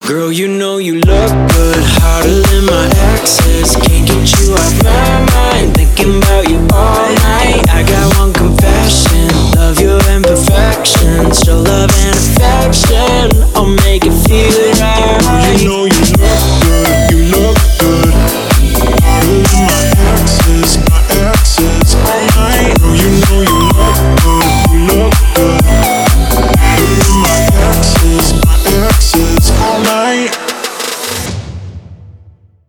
Girl, you know you look good, hotter than my exes. Can't get you off my mind, thinking about you all night. I got